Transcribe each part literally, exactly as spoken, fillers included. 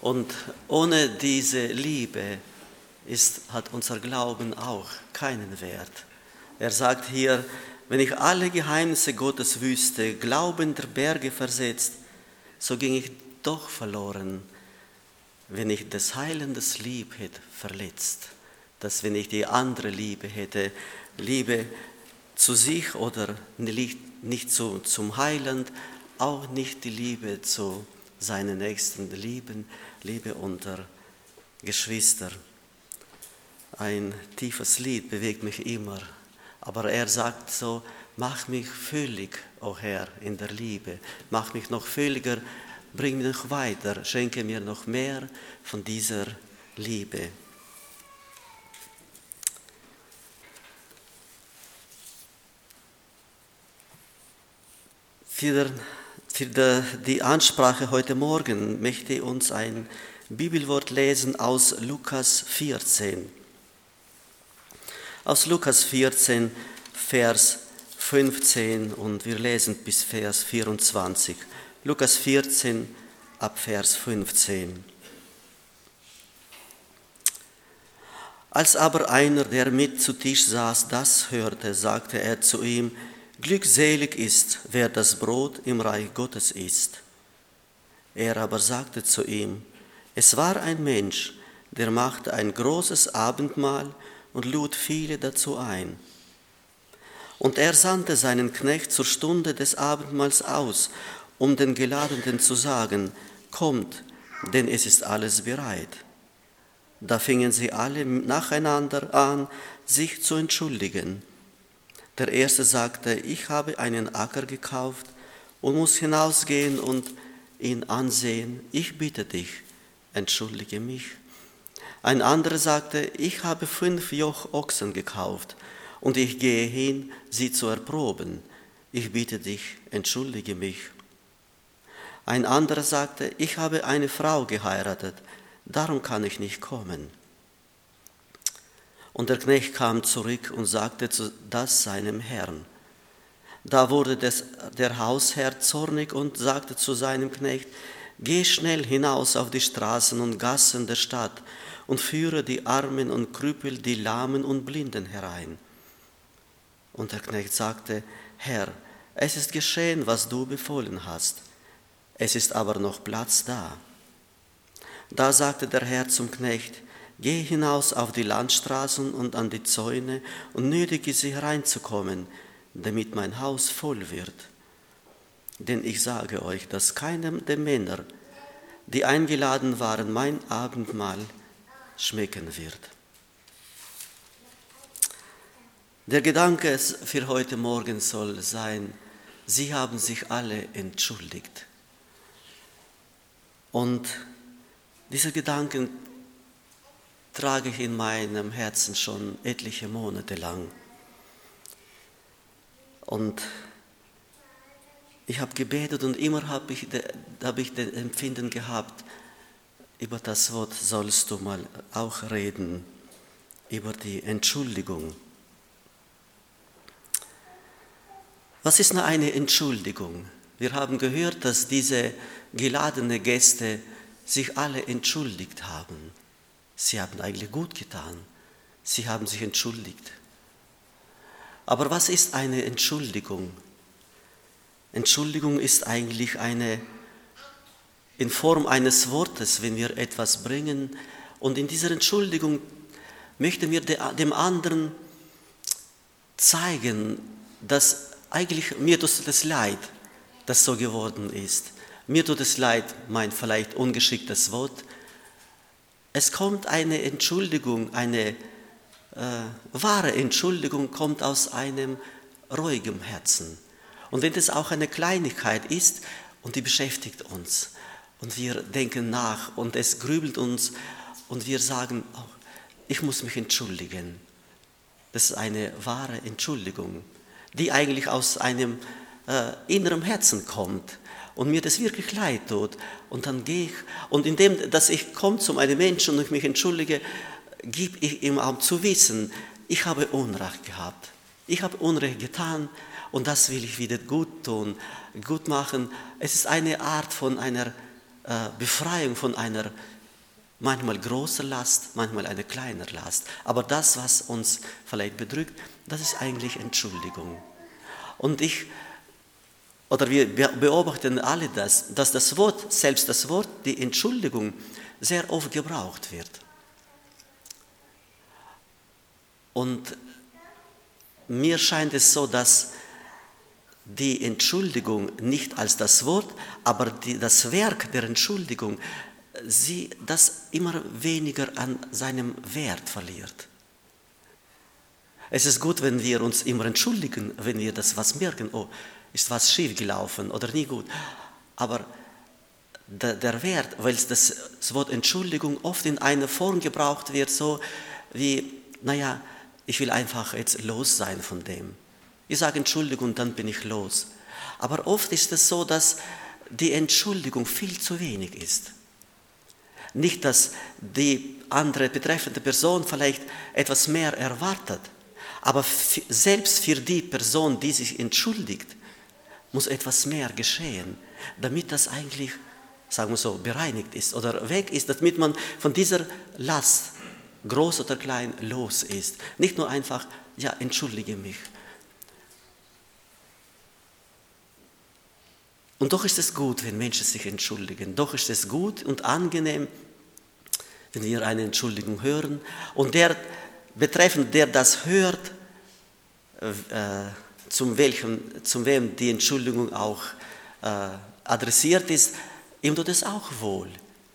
Und ohne diese Liebe ist, hat unser Glauben auch keinen Wert. Er sagt hier, wenn ich alle Geheimnisse Gottes wüsste, Glauben der Berge versetzt, so ging ich doch verloren, wenn ich des Heilandes Lieb hätte verletzt. Dass wenn ich die andere Liebe hätte, Liebe zu sich oder nicht zu, zum Heiland, auch nicht die Liebe zu seinen Nächsten, lieben, Liebe unter Geschwister. Ein tiefes Lied bewegt mich immer, aber er sagt so, mach mich völlig, o oh Herr, in der Liebe, mach mich noch völliger, bring mich noch weiter, schenke mir noch mehr von dieser Liebe. Für, für die Ansprache heute Morgen möchte ich uns ein Bibelwort lesen aus Lukas vierzehn. Aus Lukas vierzehn, Vers fünfzehn und wir lesen bis Vers vierundzwanzig. Lukas vierzehn, ab Vers fünfzehn. Als aber einer, der mit zu Tisch saß, das hörte, sagte er zu ihm, glückselig ist, wer das Brot im Reich Gottes isst. Er aber sagte zu ihm, es war ein Mensch, der machte ein großes Abendmahl und lud viele dazu ein. Und er sandte seinen Knecht zur Stunde des Abendmahls aus, um den Geladenen zu sagen, kommt, denn es ist alles bereit. Da fingen sie alle nacheinander an, sich zu entschuldigen. Der erste sagte, ich habe einen Acker gekauft und muss hinausgehen und ihn ansehen. Ich bitte dich, entschuldige mich. Ein anderer sagte, ich habe fünf Joch Ochsen gekauft und ich gehe hin, sie zu erproben. Ich bitte dich, entschuldige mich. Ein anderer sagte, ich habe eine Frau geheiratet, darum kann ich nicht kommen. Und der Knecht kam zurück und sagte das seinem Herrn. Da wurde des, der Hausherr zornig und sagte zu seinem Knecht, geh schnell hinaus auf die Straßen und Gassen der Stadt und führe die Armen und Krüppel, die Lahmen und Blinden herein. Und der Knecht sagte, Herr, es ist geschehen, was du befohlen hast. Es ist aber noch Platz da. Da sagte der Herr zum Knecht, geh hinaus auf die Landstraßen und an die Zäune und nötige sie hereinzukommen, damit mein Haus voll wird. Denn ich sage euch, dass keinem der Männer, die eingeladen waren, mein Abendmahl schmecken wird. Der Gedanke für heute Morgen soll sein, sie haben sich alle entschuldigt. Und diese Gedanken trage ich in meinem Herzen schon etliche Monate lang. Und ich habe gebetet und immer habe ich, hab ich das Empfinden gehabt, über das Wort sollst du mal auch reden, über die Entschuldigung. Was ist eine Entschuldigung? Wir haben gehört, dass diese geladenen Gäste sich alle entschuldigt haben. Sie haben eigentlich gut getan. Sie haben sich entschuldigt. Aber was ist eine Entschuldigung? Entschuldigung ist eigentlich eine, in Form eines Wortes, wenn wir etwas bringen. Und in dieser Entschuldigung möchten wir dem anderen zeigen, dass eigentlich mir tut es leid, dass so geworden ist. Mir tut es leid, mein vielleicht ungeschicktes Wort. Es kommt eine Entschuldigung, eine äh, wahre Entschuldigung kommt aus einem ruhigen Herzen. Und wenn es auch eine Kleinigkeit ist und die beschäftigt uns und wir denken nach und es grübelt uns und wir sagen, oh, ich muss mich entschuldigen. Das ist eine wahre Entschuldigung, die eigentlich aus einem äh, inneren Herzen kommt. Und mir das wirklich leid tut. Und dann gehe ich, und indem, dass ich komme zu einem Menschen und ich mich entschuldige, gebe ich ihm auch zu wissen, ich habe Unrecht gehabt. Ich habe Unrecht getan und das will ich wieder gut tun, gut machen. Es ist eine Art von einer äh, Befreiung von einer manchmal großen Last, manchmal eine kleine Last. Aber das, was uns vielleicht bedrückt, das ist eigentlich Entschuldigung. Und ich, oder wir beobachten alle das, dass das Wort, selbst das Wort, die Entschuldigung, sehr oft gebraucht wird. Und mir scheint es so, dass die Entschuldigung nicht als das Wort, aber die, das Werk der Entschuldigung, sie das immer weniger an seinem Wert verliert. Es ist gut, wenn wir uns immer entschuldigen, wenn wir das was merken, oh, ist was schief gelaufen oder nie gut. Aber der, der Wert, weil das, das Wort Entschuldigung oft in einer Form gebraucht wird, so wie, naja, ich will einfach jetzt los sein von dem. Ich sage Entschuldigung, dann bin ich los. Aber oft ist es so, dass die Entschuldigung viel zu wenig ist. Nicht, dass die andere betreffende Person vielleicht etwas mehr erwartet, aber f- selbst für die Person, die sich entschuldigt, muss etwas mehr geschehen, damit das eigentlich, sagen wir so, bereinigt ist oder weg ist, damit man von dieser Last, groß oder klein, los ist. Nicht nur einfach, ja, entschuldige mich. Und doch ist es gut, wenn Menschen sich entschuldigen. Doch ist es gut und angenehm, wenn wir eine Entschuldigung hören. Und der Betreffende, der das hört, äh, zum, welchem, zum wem die Entschuldigung auch äh, adressiert ist, ihm tut es auch wohl.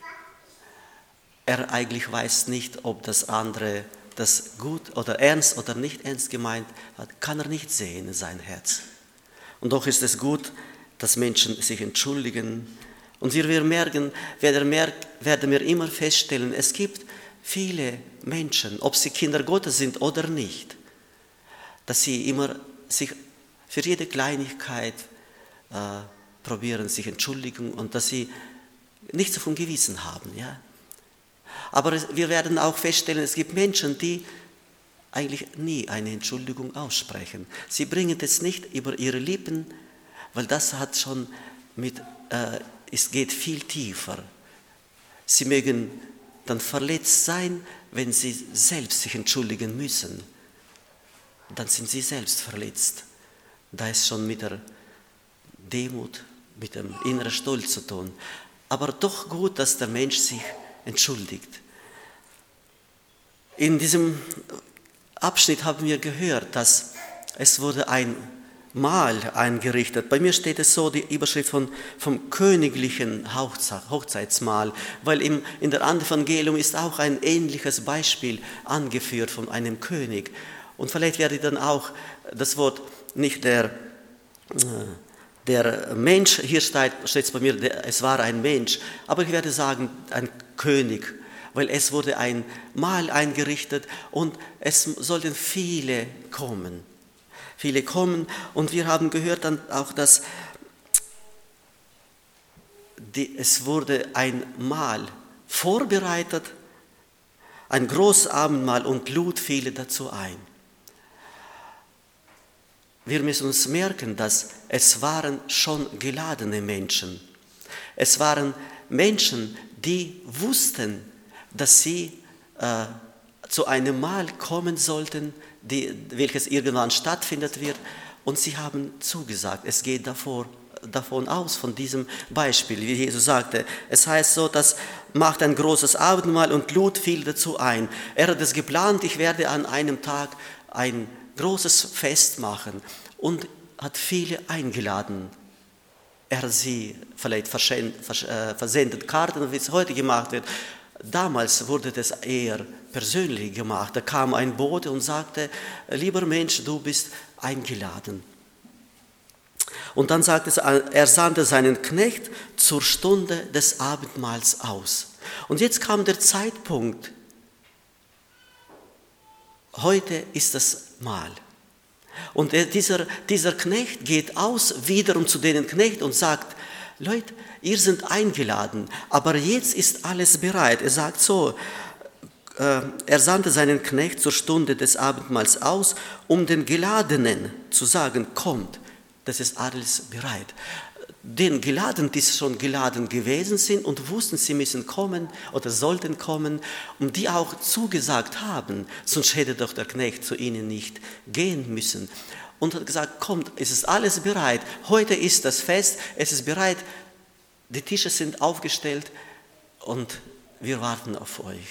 Er eigentlich weiß nicht, ob das andere das gut oder ernst oder nicht ernst gemeint hat, kann er nicht sehen in sein Herz. Und doch ist es gut, dass Menschen sich entschuldigen. Und wir werden merken, werden wir immer feststellen, es gibt viele Menschen, ob sie Kinder Gottes sind oder nicht, dass sie immer sich für jede Kleinigkeit äh, probieren, sich entschuldigen und dass sie nichts vom Gewissen haben. Ja? Aber wir werden auch feststellen, es gibt Menschen, die eigentlich nie eine Entschuldigung aussprechen. Sie bringen es nicht über ihre Lippen, weil das hat schon mit, äh, es geht viel tiefer. Sie mögen dann verletzt sein, wenn sie selbst sich entschuldigen müssen. Dann sind sie selbst verletzt. Da ist schon mit der Demut, mit dem inneren Stolz zu tun. Aber doch gut, dass der Mensch sich entschuldigt. In diesem Abschnitt haben wir gehört, dass es wurde ein Mahl eingerichtet. Bei mir steht es so, die Überschrift von, vom königlichen Hochzeitsmahl, weil im, in der Evangelium ist auch ein ähnliches Beispiel angeführt von einem König. Und vielleicht werde ich dann auch das Wort, nicht der, der Mensch, hier steht es bei mir, der, es war ein Mensch, aber ich werde sagen, ein König, weil es wurde ein Mahl eingerichtet und es sollten viele kommen. Viele kommen und wir haben gehört dann auch, dass die, es wurde ein Mahl vorbereitet, ein großes Abendmahl und lud viele dazu ein. Wir müssen uns merken, dass es waren schon geladene Menschen. Es waren Menschen, die wussten, dass sie äh, zu einem Mahl kommen sollten, die, welches irgendwann stattfindet wird. Und sie haben zugesagt. Es geht davor, davon aus, von diesem Beispiel, wie Jesus sagte. Es heißt so, dass macht ein großes Abendmahl und lud viel dazu ein. Er hat es geplant, ich werde an einem Tag ein großes Fest machen und hat viele eingeladen. Er hat sie vielleicht versendet Karten, wie es heute gemacht wird. Damals wurde das eher persönlich gemacht. Da kam ein Bote und sagte, lieber Mensch, du bist eingeladen. Und dann sagte es, er sandte seinen Knecht zur Stunde des Abendmahls aus. Und jetzt kam der Zeitpunkt. Heute ist das Mahl. Und dieser, dieser Knecht geht aus wiederum zu denen Knecht und sagt, Leute, ihr seid eingeladen, aber jetzt ist alles bereit. Er sagt so, äh, er sandte seinen Knecht zur Stunde des Abendmahls aus, um den Geladenen zu sagen, kommt, das ist alles bereit. den geladen, die schon geladen gewesen sind und wussten, sie müssen kommen oder sollten kommen und die auch zugesagt haben, sonst hätte doch der Knecht zu ihnen nicht gehen müssen. Und hat gesagt, kommt, es ist alles bereit, heute ist das Fest, es ist bereit, die Tische sind aufgestellt und wir warten auf euch.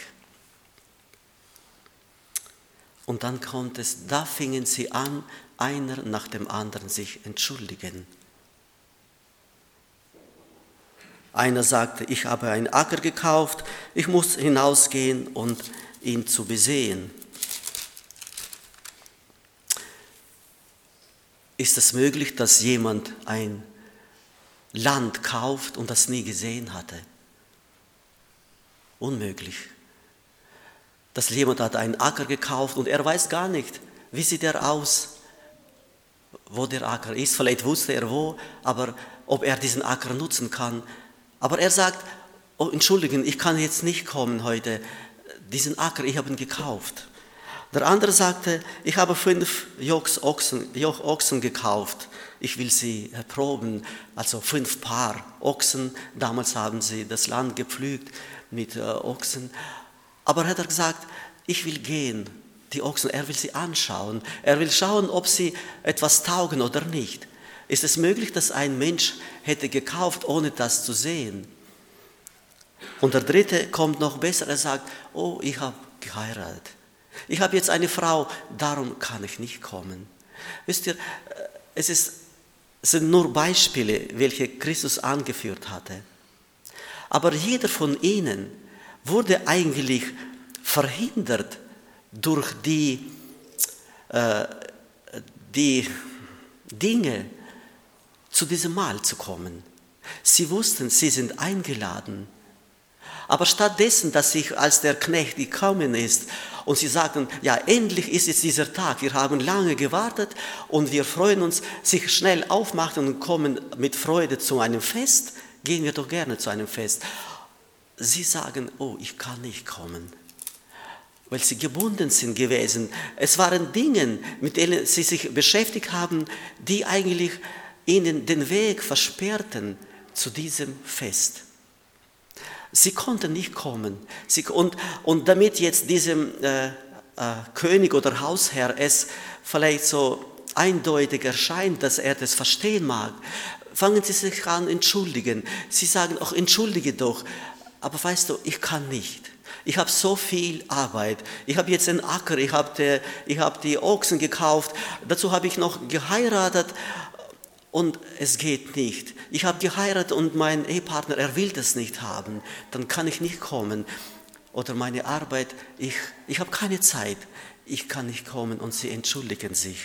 Und dann kommt es, da fingen sie an, einer nach dem anderen sich entschuldigen. Einer sagte, ich habe einen Acker gekauft, ich muss hinausgehen und ihn zu besehen. Ist es möglich, dass jemand ein Land kauft und das nie gesehen hatte? Unmöglich. Dass jemand hat einen Acker gekauft und er weiß gar nicht, wie sieht er aus, wo der Acker ist. Vielleicht wusste er wo, aber ob er diesen Acker nutzen kann. Aber er sagt, oh, entschuldigen, ich kann jetzt nicht kommen heute, diesen Acker, ich habe ihn gekauft. Der andere sagte, ich habe fünf Jochochsen, Jochochsen gekauft, ich will sie erproben, also fünf Paar Ochsen, damals haben sie das Land gepflügt mit äh, Ochsen. Aber er hat gesagt, ich will gehen, die Ochsen, er will sie anschauen, er will schauen, ob sie etwas taugen oder nicht. Ist es möglich, dass ein Mensch hätte gekauft, ohne das zu sehen? Und der dritte kommt noch besser, er sagt, oh, ich habe geheiratet. Ich habe jetzt eine Frau, darum kann ich nicht kommen. Wisst ihr, es, ist, es sind nur Beispiele, welche Christus angeführt hatte. Aber jeder von ihnen wurde eigentlich verhindert durch die, äh, die Dinge, zu diesem Mahl zu kommen. Sie wussten, sie sind eingeladen. Aber stattdessen, dass sich als der Knecht gekommen ist und sie sagten, ja, endlich ist jetzt dieser Tag, wir haben lange gewartet und wir freuen uns, sich schnell aufmachen und kommen mit Freude zu einem Fest, gehen wir doch gerne zu einem Fest. Sie sagen, oh, ich kann nicht kommen, weil sie gebunden sind gewesen. Es waren Dinge, mit denen sie sich beschäftigt haben, die eigentlich ihnen den Weg versperrten zu diesem Fest. Sie konnten nicht kommen. Sie, und, und damit jetzt diesem äh, äh, König oder Hausherr es vielleicht so eindeutig erscheint, dass er das verstehen mag, fangen sie sich an entschuldigen. Sie sagen, ach, entschuldige doch, aber weißt du, ich kann nicht. Ich habe so viel Arbeit. Ich habe jetzt einen Acker, ich habe die, ich hab die Ochsen gekauft, dazu habe ich noch geheiratet. Und es geht nicht. Ich habe geheiratet und mein Ehepartner, er will das nicht haben. Dann kann ich nicht kommen. Oder meine Arbeit, ich, ich habe keine Zeit. Ich kann nicht kommen und sie entschuldigen sich.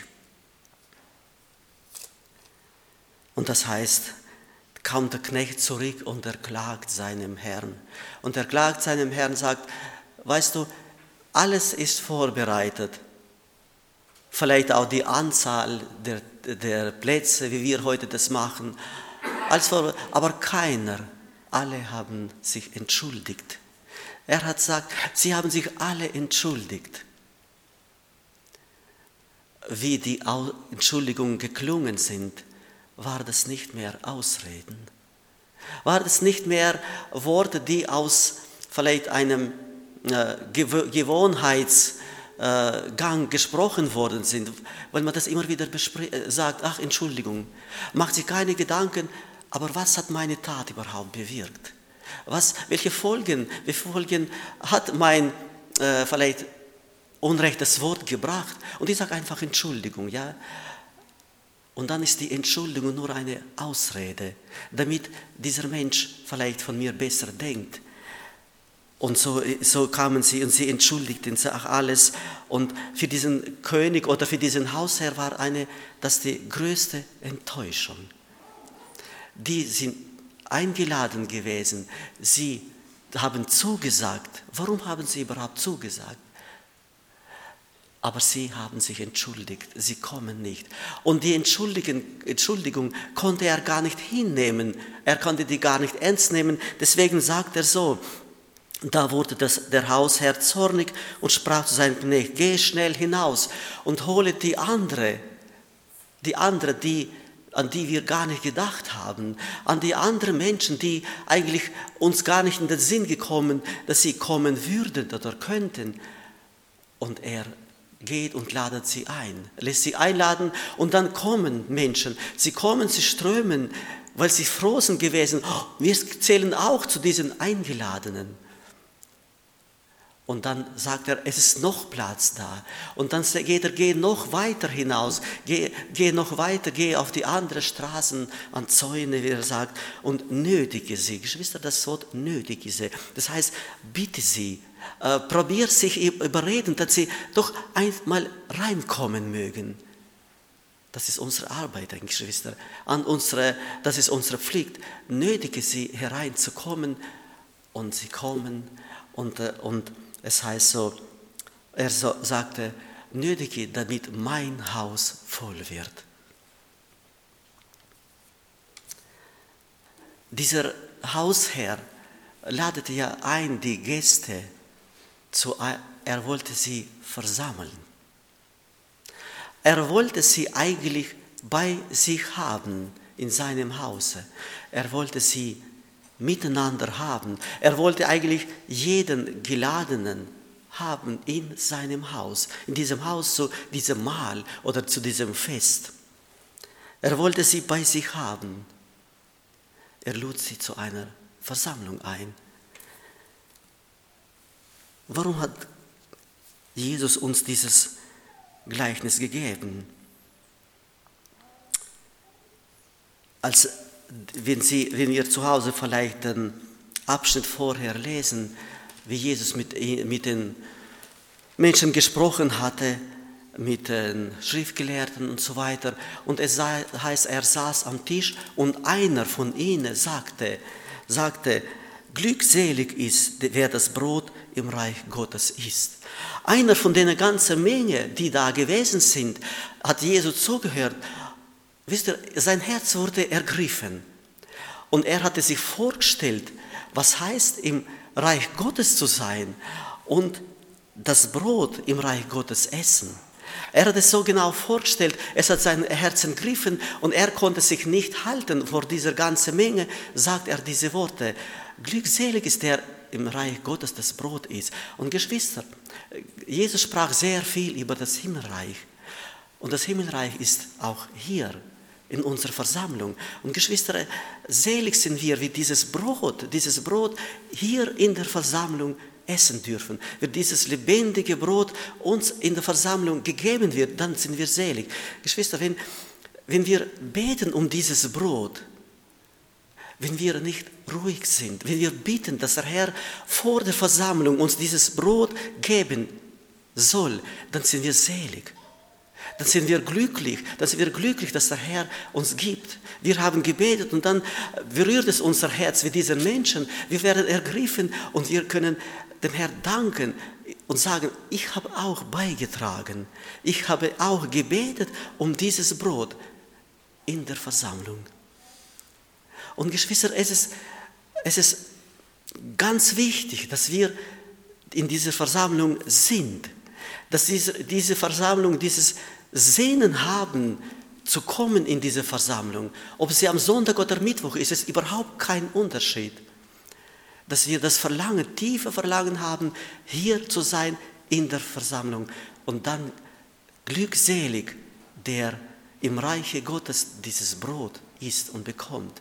Und das heißt, kommt der Knecht zurück und er klagt seinem Herrn. Und er klagt seinem Herrn, sagt, weißt du, alles ist vorbereitet. Vielleicht auch die Anzahl der, der Plätze, wie wir heute das machen. Aber keiner, alle haben sich entschuldigt. Er hat gesagt, sie haben sich alle entschuldigt. Wie die Entschuldigungen geklungen sind, war das nicht mehr Ausreden. War das nicht mehr Worte, die aus vielleicht einem äh, Gewohnheits Gang gesprochen worden sind, weil man das immer wieder sagt, ach Entschuldigung, macht sich keine Gedanken, aber was hat meine Tat überhaupt bewirkt? Was, welche Folgen, welche Folgen hat mein äh, vielleicht unrechtes Wort gebracht? Und ich sage einfach Entschuldigung, ja. Und dann ist die Entschuldigung nur eine Ausrede, damit dieser Mensch vielleicht von mir besser denkt. Und so, so kamen sie und sie entschuldigten sich alles. Und für diesen König oder für diesen Hausherr war eine, das die größte Enttäuschung. Die sind eingeladen gewesen. Sie haben zugesagt. Warum haben sie überhaupt zugesagt? Aber sie haben sich entschuldigt. Sie kommen nicht. Und die Entschuldigung konnte er gar nicht hinnehmen. Er konnte die gar nicht ernst nehmen. Deswegen sagt er so, da wurde das, der Hausherr zornig und sprach zu seinem Knecht, geh schnell hinaus und hole die andere, die andere, die an die wir gar nicht gedacht haben, an die anderen Menschen, die eigentlich uns gar nicht in den Sinn gekommen, dass sie kommen würden oder könnten. Und er geht und ladet sie ein, lässt sie einladen und dann kommen Menschen. Sie kommen, sie strömen, weil sie froh sind gewesen. Wir zählen auch zu diesen Eingeladenen. Und dann sagt er, es ist noch Platz da. Und dann geht er, geh noch weiter hinaus, geh, geh noch weiter, geh auf die anderen Straßen, an Zäune, wie er sagt, und nötige sie. Geschwister, das Wort nötige sie. Das heißt, bitte sie, äh, probier sich überreden, dass sie doch einmal reinkommen mögen. Das ist unsere Arbeit, Geschwister. An unsere, das ist unsere Pflicht. Nötige sie hereinzukommen und sie kommen und, und es heißt so, er so, sagte, nötige, damit mein Haus voll wird. Dieser Hausherr ladete ja ein, die Gäste, zu, er wollte sie versammeln. Er wollte sie eigentlich bei sich haben, in seinem Hause. Er wollte sie miteinander haben. Er wollte eigentlich jeden Geladenen haben in seinem Haus, in diesem Haus zu diesem Mahl oder zu diesem Fest. Er wollte sie bei sich haben. Er lud sie zu einer Versammlung ein. Warum hat Jesus uns dieses Gleichnis gegeben? Als Wenn, Sie, wenn wir zu Hause vielleicht den Abschnitt vorher lesen, wie Jesus mit, mit den Menschen gesprochen hatte, mit den Schriftgelehrten und so weiter. Und es heißt, er saß am Tisch und einer von ihnen sagte, sagte, glückselig ist, wer das Brot im Reich Gottes isst. Einer von der ganzen Menge, die da gewesen sind, hat Jesus zugehört. Wisst ihr, sein Herz wurde ergriffen und er hatte sich vorgestellt, was heißt im Reich Gottes zu sein und das Brot im Reich Gottes essen. Er hat es so genau vorgestellt, es hat sein Herz ergriffen und er konnte sich nicht halten vor dieser ganzen Menge, sagt er diese Worte, glückselig ist der im Reich Gottes das Brot ist. Und Geschwister, Jesus sprach sehr viel über das Himmelreich und das Himmelreich ist auch hier in unserer Versammlung. Und Geschwister, selig sind wir, wie dieses Brot, dieses Brot hier in der Versammlung essen dürfen. Wenn dieses lebendige Brot uns in der Versammlung gegeben wird, dann sind wir selig. Geschwister, wenn, wenn wir beten um dieses Brot, wenn wir nicht ruhig sind, wenn wir bitten, dass der Herr vor der Versammlung uns dieses Brot geben soll, dann sind wir selig. Dann sind wir glücklich, dann sind wir glücklich, dass der Herr uns gibt. Wir haben gebetet und dann berührt es unser Herz wie diese Menschen. Wir werden ergriffen und wir können dem Herrn danken und sagen, ich habe auch beigetragen. Ich habe auch gebetet um dieses Brot in der Versammlung. Und Geschwister, es ist, es ist ganz wichtig, dass wir in dieser Versammlung sind. Dass diese, diese Versammlung, dieses Sehnen haben, zu kommen in diese Versammlung. Ob sie am Sonntag oder Mittwoch ist, ist überhaupt kein Unterschied. Dass wir das Verlangen, tiefe Verlangen haben, hier zu sein in der Versammlung. Und dann glückselig, der im Reiche Gottes dieses Brot isst und bekommt.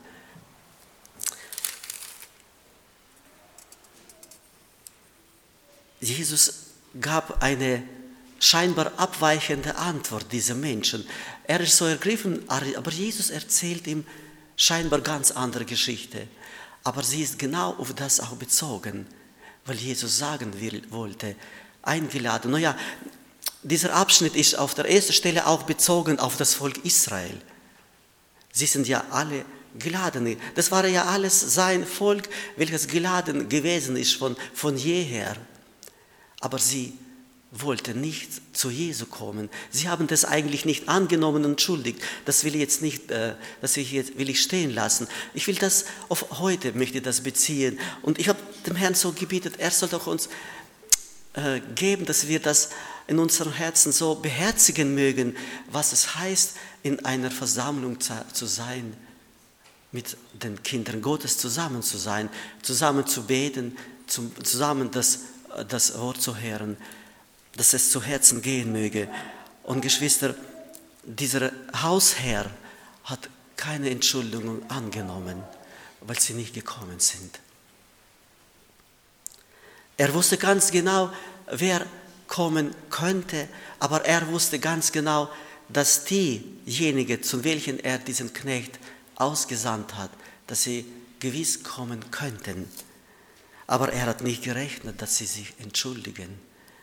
Jesus gab eine scheinbar abweichende Antwort dieser Menschen. Er ist so ergriffen, aber Jesus erzählt ihm scheinbar ganz andere Geschichte. Aber sie ist genau auf das auch bezogen, weil Jesus sagen will, wollte, eingeladen. Naja, dieser Abschnitt ist auf der ersten Stelle auch bezogen auf das Volk Israel. Sie sind ja alle geladen. Das war ja alles sein Volk, welches geladen gewesen ist von, von jeher. Aber sie wollte nicht zu Jesu kommen. Sie haben das eigentlich nicht angenommen und entschuldigt. Das will ich jetzt nicht, äh, das will ich, jetzt, will ich stehen lassen. Ich will das auf heute, möchte das beziehen. Und ich habe dem Herrn so gebetet, er soll doch uns äh, geben, dass wir das in unseren Herzen so beherzigen mögen, was es heißt, in einer Versammlung zu sein, mit den Kindern Gottes zusammen zu sein, zusammen zu beten, zusammen das, das Wort zu hören, dass es zu Herzen gehen möge. Und Geschwister, dieser Hausherr hat keine Entschuldigung angenommen, weil sie nicht gekommen sind. Er wusste ganz genau, wer kommen könnte, aber er wusste ganz genau, dass diejenigen, zu welchen er diesen Knecht ausgesandt hat, dass sie gewiss kommen könnten. Aber er hat nicht gerechnet, dass sie sich entschuldigen.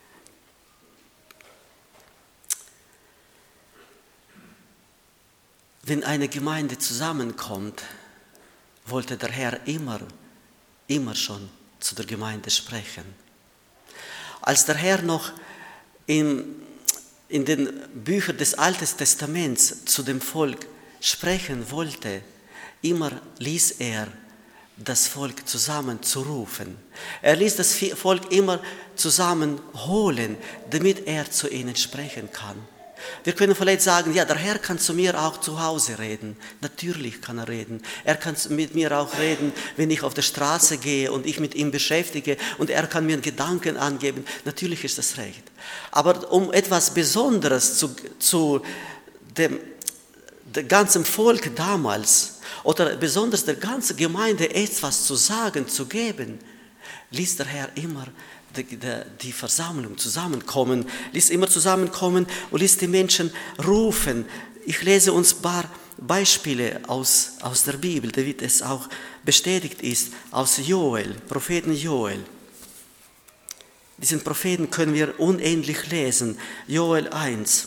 Wenn eine Gemeinde zusammenkommt, wollte der Herr immer, immer schon zu der Gemeinde sprechen. Als der Herr noch in, in den Büchern des Alten Testaments zu dem Volk sprechen wollte, immer ließ er das Volk zusammenzurufen. Er ließ das Volk immer zusammenholen, damit er zu ihnen sprechen kann. Wir können vielleicht sagen, ja, der Herr kann zu mir auch zu Hause reden. Natürlich kann er reden. Er kann mit mir auch reden, wenn ich auf der Straße gehe und ich mit ihm beschäftige und er kann mir Gedanken angeben. Natürlich ist das recht. Aber um etwas Besonderes zu, zu dem, dem ganzen Volk damals oder besonders der ganzen Gemeinde etwas zu sagen, zu geben, ließ der Herr immer Die, die, die Versammlung zusammenkommen, ließ immer zusammenkommen und ließ die Menschen rufen. Ich lese uns ein paar Beispiele aus, aus der Bibel, damit es auch bestätigt ist, aus Joel, Propheten Joel. Diesen Propheten können wir unendlich lesen. Joel eins.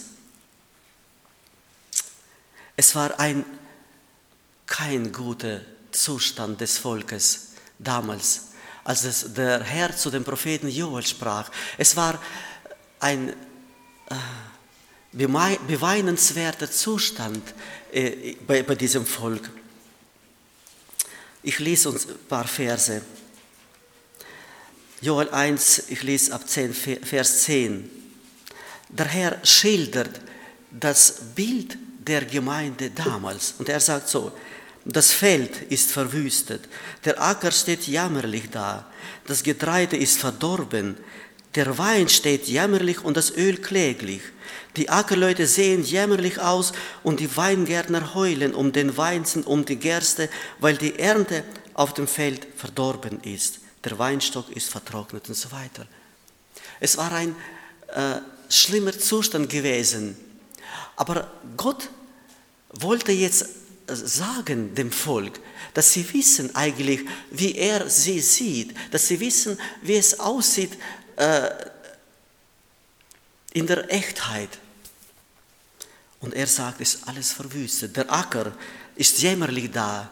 Es war ein, kein guter Zustand des Volkes damals, als es der Herr zu dem Propheten Joel sprach. Es war ein äh, beweinenswerter Zustand äh, bei, bei diesem Volk. Ich lese uns ein paar Verse. Joel eins, ich lese ab zehn, Vers zehn. Der Herr schildert das Bild der Gemeinde damals. Und er sagt so: Das Feld ist verwüstet, der Acker steht jämmerlich da, das Getreide ist verdorben, der Wein steht jämmerlich und das Öl kläglich. Die Ackerleute sehen jämmerlich aus und die Weingärtner heulen um den Weizen, um die Gerste, weil die Ernte auf dem Feld verdorben ist. Der Weinstock ist vertrocknet und so weiter. Es war ein äh, schlimmer Zustand gewesen, aber Gott wollte jetzt sagen dem Volk, dass sie wissen eigentlich, wie er sie sieht, dass sie wissen, wie es aussieht äh, in der Echtheit. Und er sagt, es ist alles verwüstet. Der Acker ist jämmerlich da.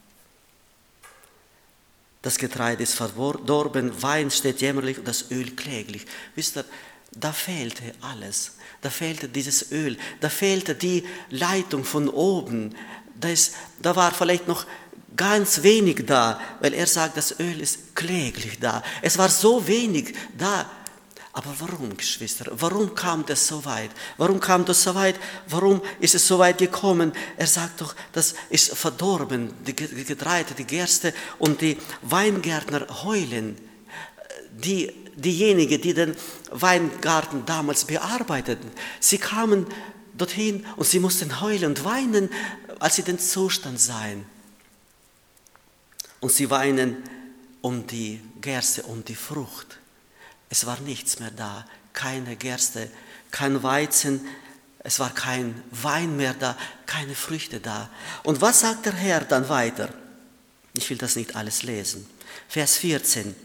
Das Getreide ist verdorben, Wein steht jämmerlich und das Öl kläglich. Wisst ihr, da fehlte alles. Da fehlte dieses Öl, da fehlte die Leitung von oben. Da, ist, da war vielleicht noch ganz wenig da, weil er sagt, das Öl ist kläglich da. Es war so wenig da. Aber warum, Geschwister? Warum kam das so weit? Warum kam das so weit? Warum ist es so weit gekommen? Er sagt doch, das ist verdorben, die Getreide, die Gerste und die Weingärtner heulen. Die, diejenigen, die den Weingarten damals bearbeiteten, sie kamen dorthin und sie mussten heulen und weinen, als sie den Zustand sahen. Und sie weinen um die Gerste, um die Frucht. Es war nichts mehr da, keine Gerste, kein Weizen, es war kein Wein mehr da, keine Früchte da. Und was sagt der Herr dann weiter? Ich will das nicht alles lesen. Vers vierzehn.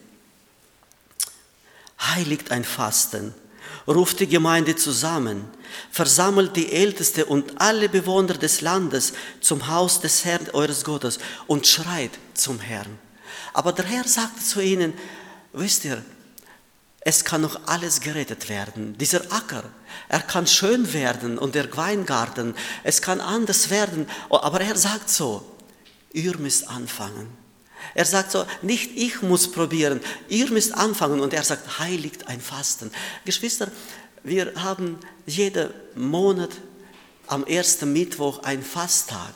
Heiligt ein Fasten, ruft die Gemeinde zusammen, versammelt die Ältesten und alle Bewohner des Landes zum Haus des Herrn eures Gottes und schreit zum Herrn. Aber der Herr sagte zu ihnen, wisst ihr, es kann noch alles gerettet werden. Dieser Acker, er kann schön werden und der Weingarten, es kann anders werden. Aber er sagt so, ihr müsst anfangen. Er sagt so, nicht ich muss probieren, ihr müsst anfangen. Und er sagt, heiligt ein Fasten. Geschwister, wir haben jeden Monat am ersten Mittwoch einen Fasttag.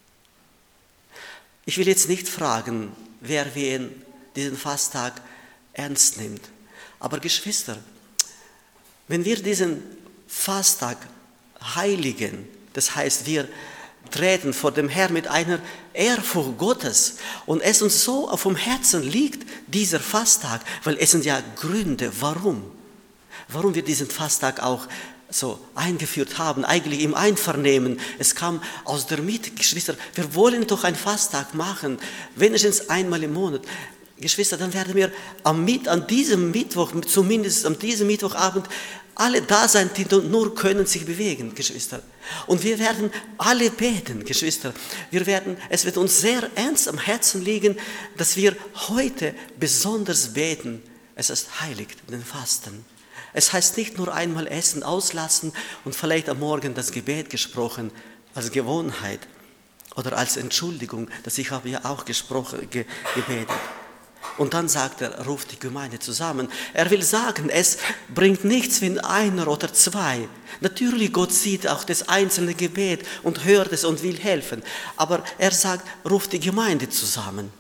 Ich will jetzt nicht fragen, wer wen diesen Fasttag ernst nimmt. Aber Geschwister, wenn wir diesen Fasttag heiligen, das heißt, wir treten vor dem Herrn mit einer Ehrfurcht Gottes und es uns so auf dem Herzen liegt, dieser Fasttag, weil es sind ja Gründe, warum, warum wir diesen Fasttag auch so eingeführt haben, eigentlich im Einvernehmen. Es kam aus der Mitte, Geschwister, wir wollen doch einen Fasttag machen, wenigstens einmal im Monat. Geschwister, dann werden wir am, an diesem Mittwoch, zumindest an diesem Mittwochabend, alle da sein, die nur können sich bewegen, Geschwister. Und wir werden alle beten, Geschwister. Wir werden, es wird uns sehr ernst am Herzen liegen, dass wir heute besonders beten. Es ist heilig, den Fasten. Es heißt nicht nur einmal essen, auslassen und vielleicht am Morgen das Gebet gesprochen, als Gewohnheit oder als Entschuldigung, dass ich habe ja auch gesprochen, ge, gebetet. Und dann sagt er, ruft die Gemeinde zusammen. Er will sagen, es bringt nichts, wenn einer oder zwei. Natürlich, Gott sieht auch das einzelne Gebet und hört es und will helfen. Aber er sagt, ruft die Gemeinde zusammen.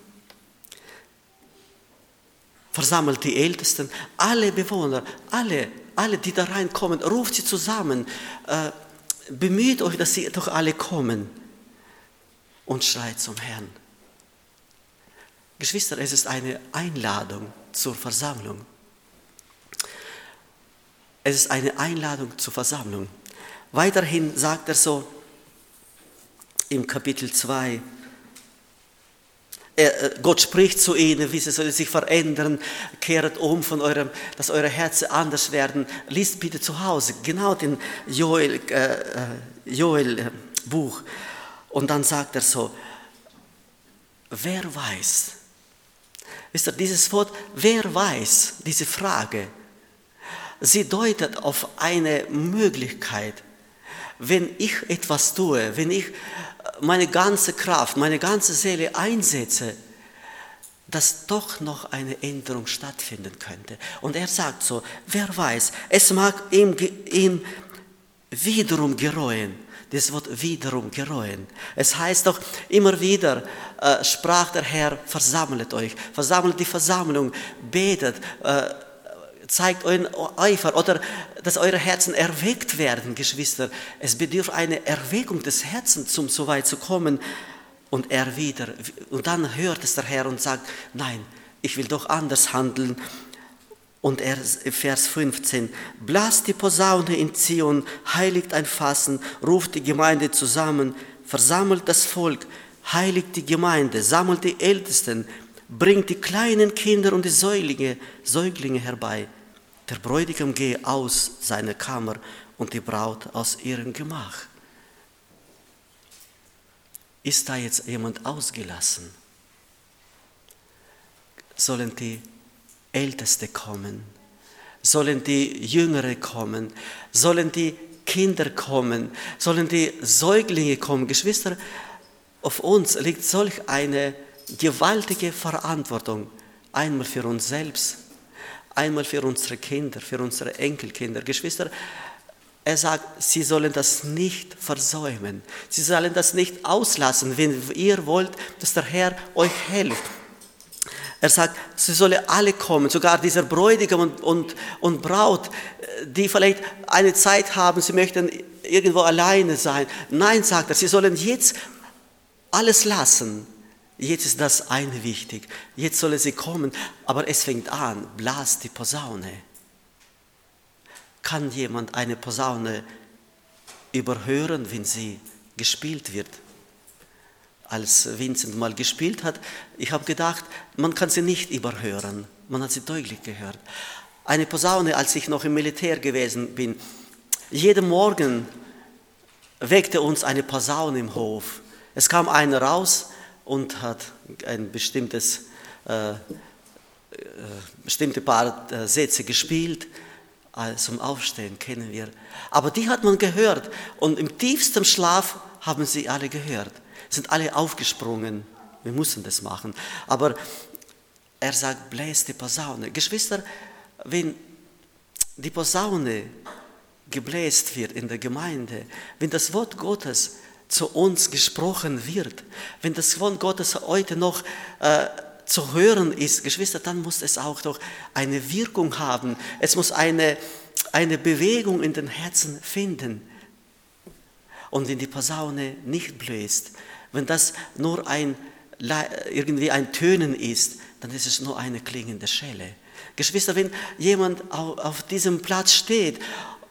Versammelt die Ältesten, alle Bewohner, alle, alle, die da reinkommen, ruft sie zusammen. Äh, bemüht euch, dass sie doch alle kommen. Und schreit zum Herrn. Geschwister, es ist eine Einladung zur Versammlung. Es ist eine Einladung zur Versammlung. Weiterhin sagt er so im Kapitel zwei, er, Gott spricht zu ihnen, wie sie sollen sich verändern, kehrt um von eurem, dass eure Herzen anders werden. Liest bitte zu Hause, genau den Joel, äh, Joel Buch. Und dann sagt er so, wer weiß, wisst ihr, dieses Wort, wer weiß, diese Frage, sie deutet auf eine Möglichkeit. Wenn ich etwas tue, wenn ich meine ganze Kraft, meine ganze Seele einsetze, dass doch noch eine Änderung stattfinden könnte. Und er sagt so, wer weiß, es mag ihm, ihm wiederum gereuen. Das Wort wiederum gereuen. Es heißt doch immer wieder, äh, sprach der Herr, versammelt euch, versammelt die Versammlung, betet, äh, zeigt euren Eifer oder dass eure Herzen erweckt werden, Geschwister. Es bedarf eine Erweckung des Herzens, um so weit zu kommen. Und er wieder, und dann hört es der Herr und sagt, nein, ich will doch anders handeln. Und er, Vers fünfzehn, blasst die Posaune in Zion, heiligt ein Fasten, ruft die Gemeinde zusammen, versammelt das Volk, heiligt die Gemeinde, sammelt die Ältesten, bringt die kleinen Kinder und die Säuglinge, Säuglinge herbei. Der Bräutigam gehe aus seiner Kammer und die Braut aus ihrem Gemach. Ist da jetzt jemand ausgelassen? Sollen die Älteste kommen? Sollen die Jüngere kommen? Sollen die Kinder kommen? Sollen die Säuglinge kommen? Geschwister, auf uns liegt solch eine gewaltige Verantwortung. Einmal für uns selbst, einmal für unsere Kinder, für unsere Enkelkinder. Geschwister, er sagt, sie sollen das nicht versäumen. Sie sollen das nicht auslassen, wenn ihr wollt, dass der Herr euch hilft. Er sagt, sie sollen alle kommen, sogar dieser Bräutigam und, und, und Braut, die vielleicht eine Zeit haben, sie möchten irgendwo alleine sein. Nein, sagt er, sie sollen jetzt alles lassen. Jetzt ist das eine wichtig. Jetzt sollen sie kommen, aber es fängt an, blast die Posaune. Kann jemand eine Posaune überhören, wenn sie gespielt wird? Als Vincent mal gespielt hat, ich habe gedacht, man kann sie nicht überhören. Man hat sie deutlich gehört. Eine Posaune, als ich noch im Militär gewesen bin, jeden Morgen weckte uns eine Posaune im Hof. Es kam einer raus und hat ein bestimmtes, äh, äh, bestimmte paar äh, Sätze gespielt. Äh, zum Aufstehen kennen wir. Aber die hat man gehört und im tiefsten Schlaf haben sie alle gehört. Sind alle aufgesprungen. Wir mussten das machen. Aber er sagt, bläst die Posaune. Geschwister, wenn die Posaune gebläst wird in der Gemeinde, wenn das Wort Gottes zu uns gesprochen wird, wenn das Wort Gottes heute noch äh, zu hören ist, Geschwister, dann muss es auch doch eine Wirkung haben. Es muss eine, eine Bewegung in den Herzen finden. Und wenn die Posaune nicht bläst, wenn das nur ein, irgendwie ein Tönen ist, dann ist es nur eine klingende Schelle. Geschwister, wenn jemand auf diesem Platz steht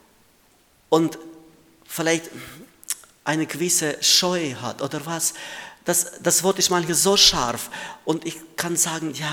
und vielleicht eine gewisse Scheu hat oder was, das, das Wort ist manchmal so scharf und ich kann sagen, ja,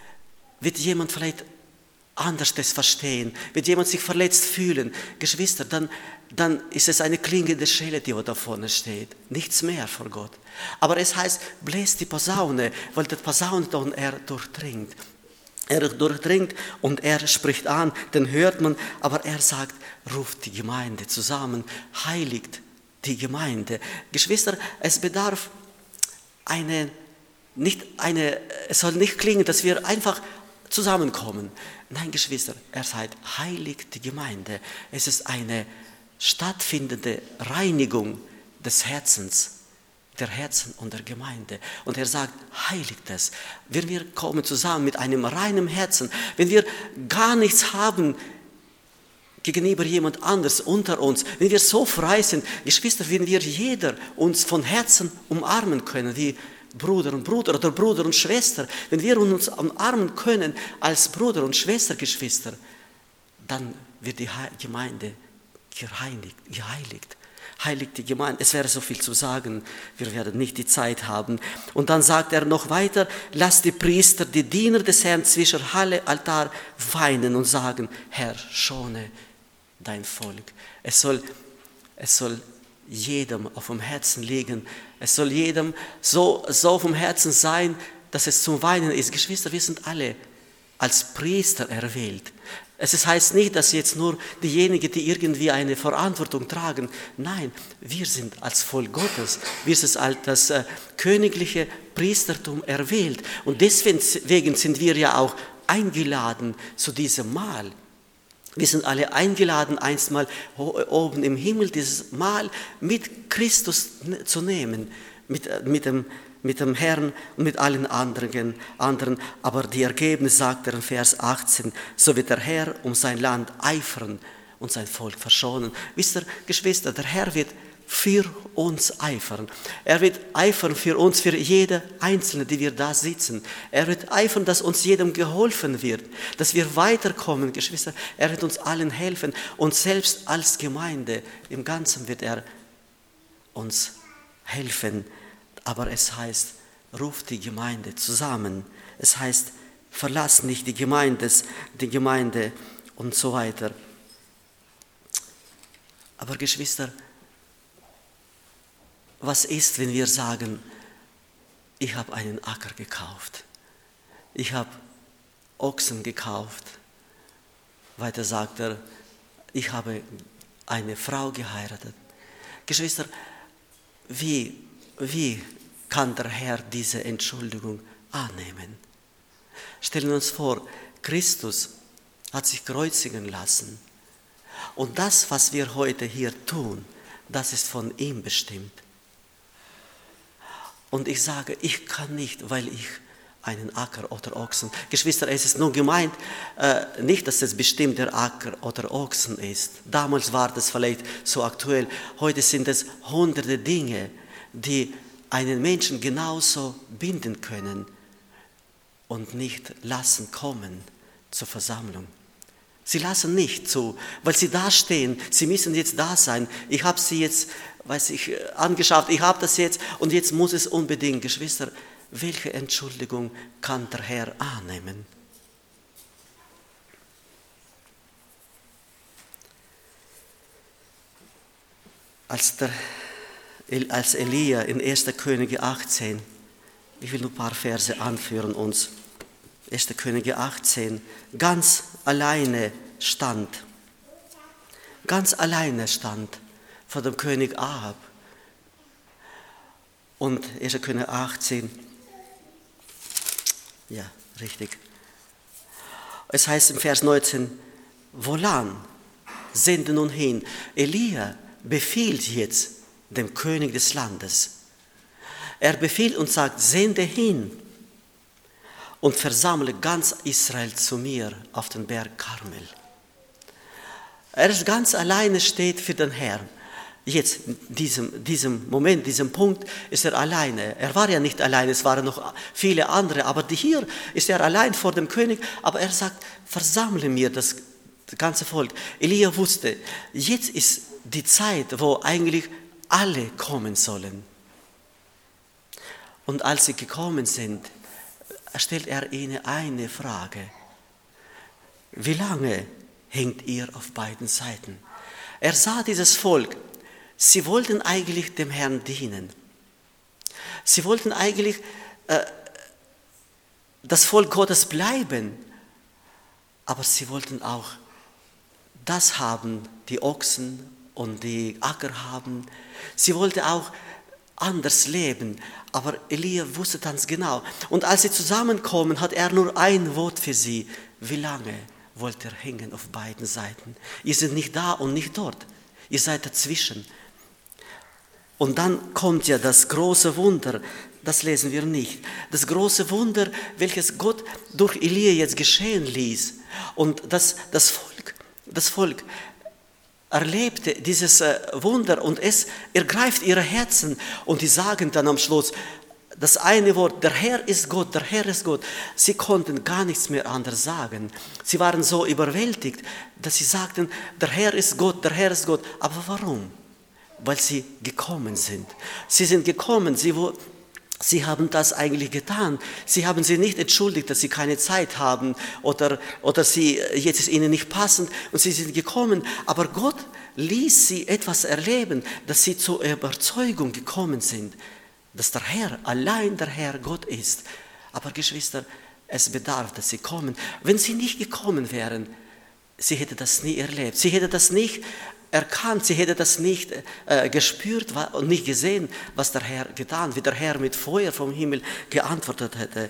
wird jemand vielleicht anders das verstehen, wird jemand sich verletzt fühlen, Geschwister, dann, dann ist es eine klingende Schelle, die da vorne steht, nichts mehr vor Gott. Aber es heißt, bläst die Posaune, weil der Posaunenton er durchdringt. Er durchdringt und er spricht an, den hört man, aber er sagt, ruft die Gemeinde zusammen, heiligt die Gemeinde. Geschwister, es bedarf eine, nicht eine, es soll nicht klingen, dass wir einfach zusammenkommen. Nein, Geschwister, er sagt, heiligt die Gemeinde. Es ist eine stattfindende Reinigung des Herzens, der Herzen und der Gemeinde. Und er sagt, heiligt es. Wenn wir kommen zusammen mit einem reinen Herzen, wenn wir gar nichts haben gegenüber jemand anders unter uns, wenn wir so frei sind, Geschwister, wenn wir jeder uns von Herzen umarmen können, wie Bruder und Bruder oder Bruder und Schwester, wenn wir uns umarmen können als Bruder und Schwester, Geschwister, dann wird die Gemeinde geheiligt. geheiligt. Heiligt die Gemeinde. Es wäre so viel zu sagen, wir werden nicht die Zeit haben. Und dann sagt er noch weiter, lasst die Priester, die Diener des Herrn zwischen Halle, Altar weinen und sagen, Herr, schone dein Volk. Es soll, es soll jedem auf dem Herzen liegen. Es soll jedem so, so vom Herzen sein, dass es zum Weinen ist. Geschwister, wir sind alle als Priester erwählt. Es heißt nicht, dass jetzt nur diejenigen, die irgendwie eine Verantwortung tragen. Nein, wir sind als Volk Gottes, wir sind als das äh, königliche Priestertum erwählt. Und deswegen sind wir ja auch eingeladen zu diesem Mahl. Wir sind alle eingeladen, einstmal oben im Himmel dieses Mahl mit Christus zu nehmen, mit, mit, dem, mit dem Herrn und mit allen anderen, anderen. Aber die Ergebnis sagt er in Vers achtzehn, so wird der Herr um sein Land eifern und sein Volk verschonen. Wisst ihr, Geschwister, der Herr wird für uns eifern. Er wird eifern für uns, für jede Einzelne, die wir da sitzen. Er wird eifern, dass uns jedem geholfen wird, dass wir weiterkommen, Geschwister. Er wird uns allen helfen und selbst als Gemeinde im Ganzen wird er uns helfen. Aber es heißt, ruft die Gemeinde zusammen. Es heißt, verlass nicht die Gemeinde, die Gemeinde und so weiter. Aber Geschwister, was ist, wenn wir sagen, ich habe einen Acker gekauft, ich habe Ochsen gekauft. Weiter sagt er, ich habe eine Frau geheiratet. Geschwister, wie, wie kann der Herr diese Entschuldigung annehmen? Stellen wir uns vor, Christus hat sich kreuzigen lassen. Und das, was wir heute hier tun, das ist von ihm bestimmt. Und ich sage, ich kann nicht, weil ich einen Acker oder Ochsen. Geschwister, es ist nur gemeint, äh, nicht, dass es bestimmt der Acker oder Ochsen ist. Damals war das vielleicht so aktuell. Heute sind es hunderte Dinge, die einen Menschen genauso binden können und nicht lassen kommen zur Versammlung. Sie lassen nicht zu, weil sie da stehen, sie müssen jetzt da sein. Ich habe sie jetzt, weiß ich, angeschaut, ich habe das jetzt und jetzt muss es unbedingt. Geschwister, welche Entschuldigung kann der Herr annehmen? Als, der, als Elia in erster Könige achtzehn, ich will nur ein paar Verse anführen uns. erster Könige achtzehn, ganz alleine stand, ganz alleine stand vor dem König Ahab. Und erster Könige achtzehn, ja, richtig. Es heißt im Vers neunzehn, wohlan, sende nun hin. Elia befiehlt jetzt dem König des Landes. Er befiehlt und sagt, sende hin und versammle ganz Israel zu mir auf den Berg Karmel. Er ist ganz alleine, steht für den Herrn. Jetzt, in diesem, diesem Moment, diesem Punkt, ist er alleine. Er war ja nicht alleine, es waren noch viele andere, aber hier ist er allein vor dem König, aber er sagt, versammle mir das ganze Volk. Elia wusste, jetzt ist die Zeit, wo eigentlich alle kommen sollen. Und als sie gekommen sind, stellt er ihnen eine Frage. Wie lange hängt ihr auf beiden Seiten? Er sah dieses Volk, sie wollten eigentlich dem Herrn dienen. Sie wollten eigentlich äh, das Volk Gottes bleiben, aber sie wollten auch das haben, die Ochsen und die Acker haben. Sie wollten auch anders leben, aber Elia wusste ganz genau. Und als sie zusammenkommen, hat er nur ein Wort für sie. Wie lange wollt ihr hängen auf beiden Seiten? Ihr seid nicht da und nicht dort. Ihr seid dazwischen. Und dann kommt ja das große Wunder, das lesen wir nicht. Das große Wunder, welches Gott durch Elia jetzt geschehen ließ. Und das, das Volk, das Volk erlebte dieses Wunder und es ergreift ihre Herzen. Und die sagen dann am Schluss, das eine Wort, der Herr ist Gott, der Herr ist Gott. Sie konnten gar nichts mehr anderes sagen. Sie waren so überwältigt, dass sie sagten, der Herr ist Gott, der Herr ist Gott. Aber warum? Weil sie gekommen sind. Sie sind gekommen, sie, sie haben das eigentlich getan. Sie haben sie nicht entschuldigt, dass sie keine Zeit haben oder, oder sie, jetzt ist ihnen nicht passend und sie sind gekommen. Aber Gott ließ sie etwas erleben, dass sie zur Überzeugung gekommen sind, dass der Herr, allein der Herr Gott ist. Aber Geschwister, es bedarf, dass sie kommen. Wenn sie nicht gekommen wären, sie hätte das nie erlebt. Sie hätte das nicht erkannt, sie hätte das nicht äh, gespürt und nicht gesehen, was der Herr getan, wie der Herr mit Feuer vom Himmel geantwortet hätte.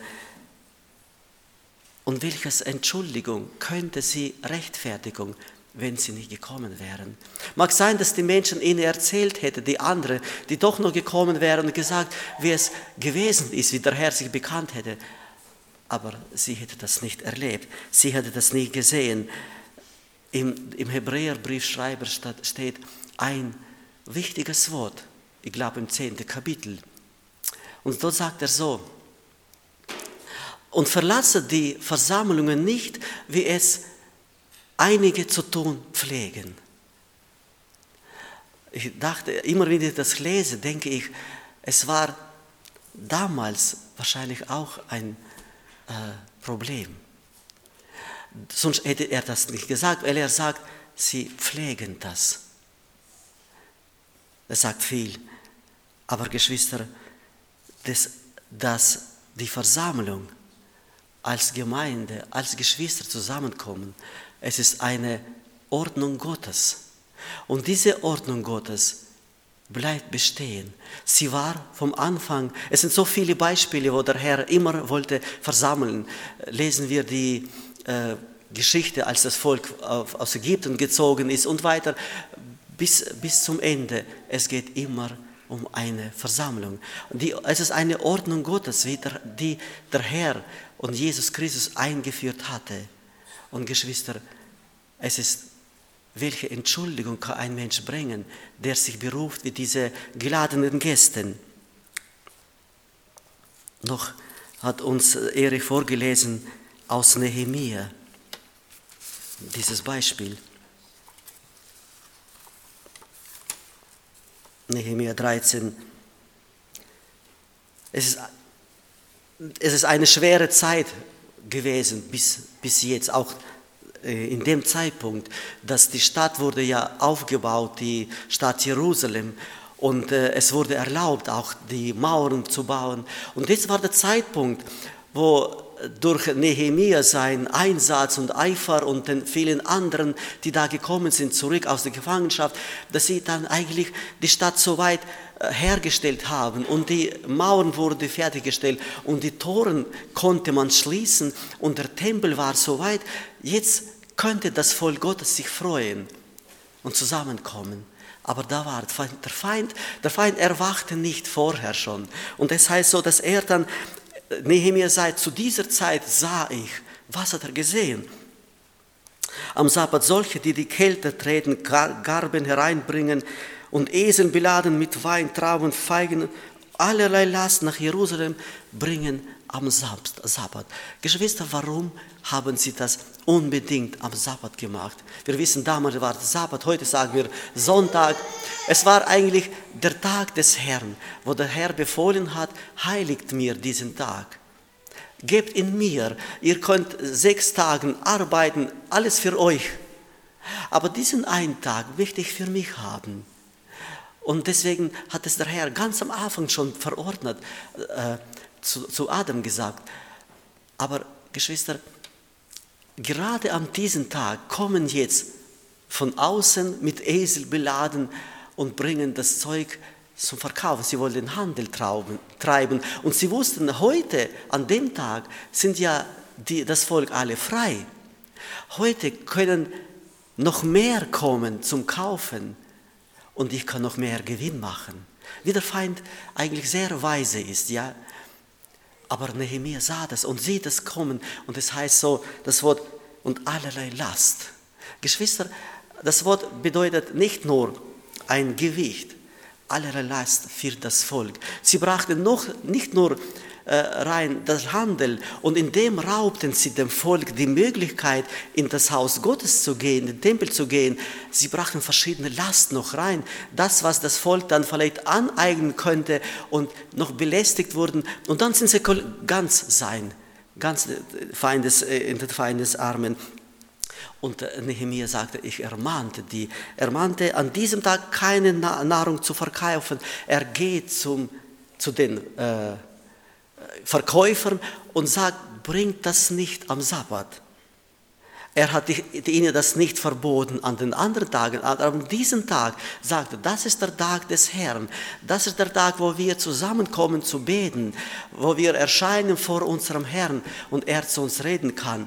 Und welches Entschuldigung könnte sie Rechtfertigung, wenn sie nicht gekommen wären? Mag sein, dass die Menschen ihnen erzählt hätten, die anderen, die doch noch gekommen wären und gesagt, wie es gewesen ist, wie der Herr sich bekannt hätte. Aber sie hätte das nicht erlebt, sie hätte das nicht gesehen. Im, im Hebräerbriefschreiber steht ein wichtiges Wort, ich glaube im zehnten Kapitel. Und dort sagt er so, und verlasse die Versammlungen nicht, wie es einige zu tun pflegen. Ich dachte, immer wenn ich das lese, denke ich, es war damals wahrscheinlich auch ein äh, Problem. Sonst hätte er das nicht gesagt, weil er sagt, sie pflegen das. Er sagt viel. Aber Geschwister, dass, dass die Versammlung als Gemeinde, als Geschwister zusammenkommen, es ist eine Ordnung Gottes. Und diese Ordnung Gottes bleibt bestehen. Sie war vom Anfang, es sind so viele Beispiele, wo der Herr immer wollte versammeln. Lesen wir die Äh, Geschichte, als das Volk auf, aus Ägypten gezogen ist und weiter bis, bis zum Ende. Es geht immer um eine Versammlung. Und die, es ist eine Ordnung Gottes, wie der, die der Herr und Jesus Christus eingeführt hatte. Und Geschwister, es ist, welche Entschuldigung kann ein Mensch bringen, der sich beruft wie diese geladenen Gäste? Noch hat uns Erich vorgelesen, aus Nehemia, dieses Beispiel. Nehemia dreizehn. Es ist, es ist eine schwere Zeit gewesen bis, bis jetzt, auch in dem Zeitpunkt, dass die Stadt wurde ja aufgebaut, die Stadt Jerusalem, und äh, es wurde erlaubt, auch die Mauern zu bauen. Und jetzt war der Zeitpunkt, wo durch Nehemia sein Einsatz und Eifer und den vielen anderen, die da gekommen sind, zurück aus der Gefangenschaft, dass sie dann eigentlich die Stadt so weit hergestellt haben und die Mauern wurden fertiggestellt und die Toren konnte man schließen und der Tempel war so weit. Jetzt könnte das Volk Gottes sich freuen. und zusammenkommen. Aber da war der Feind, der Feind erwachte nicht vorher schon. Und es heißt so, dass er dann, Nehemia sagt, zu dieser Zeit sah ich. Was hat er gesehen? Am Sabbat solche, die die Kälte treten, Garben hereinbringen und Esel beladen mit Wein, Trauben, Feigen, allerlei Last nach Jerusalem bringen am Sabbat. Geschwister, warum haben sie das unbedingt am Sabbat gemacht? Wir wissen, damals war der Sabbat, heute sagen wir Sonntag. Es war eigentlich der Tag des Herrn, wo der Herr befohlen hat, heiligt mir diesen Tag. Gebt in mir, ihr könnt sechs Tage arbeiten, alles für euch. Aber diesen einen Tag möchte ich für mich haben. Und deswegen hat es der Herr ganz am Anfang schon verordnet, äh, zu, zu Adam gesagt. Aber Geschwister, gerade an diesem Tag kommen jetzt von außen mit Esel beladen und bringen das Zeug zum Verkaufen. Sie wollen den Handel treiben. Und sie wussten, heute, an dem Tag, sind ja die, das Volk alle frei. Heute können noch mehr kommen zum Kaufen und ich kann noch mehr Gewinn machen. Wie der Feind eigentlich sehr weise ist, ja. Aber Nehemia sah das und sieht es kommen. Und es heißt so, das Wort, und allerlei Last. Geschwister, das Wort bedeutet nicht nur ein Gewicht, allerlei Last für das Volk. Sie brachten noch nicht nur äh, rein das Handel und in dem raubten sie dem Volk die Möglichkeit, in das Haus Gottes zu gehen, in den Tempel zu gehen. Sie brachten verschiedene Last noch rein. Das, was das Volk dann vielleicht aneignen könnte und noch belästigt wurden. Und dann sind sie ganz sein, ganz Feindes, in den Feindesarmen. Und Nehemia sagte, ich ermahnte die. Er mahnte, an diesem Tag keine Nahrung zu verkaufen. Er geht zum, zu den äh, Verkäufern und sagt, bringt das nicht am Sabbat. Er hat ihnen das nicht verboten an den anderen Tagen, aber an diesem Tag sagte, das ist der Tag des Herrn. Das ist der Tag, wo wir zusammenkommen zu beten, wo wir erscheinen vor unserem Herrn und er zu uns reden kann.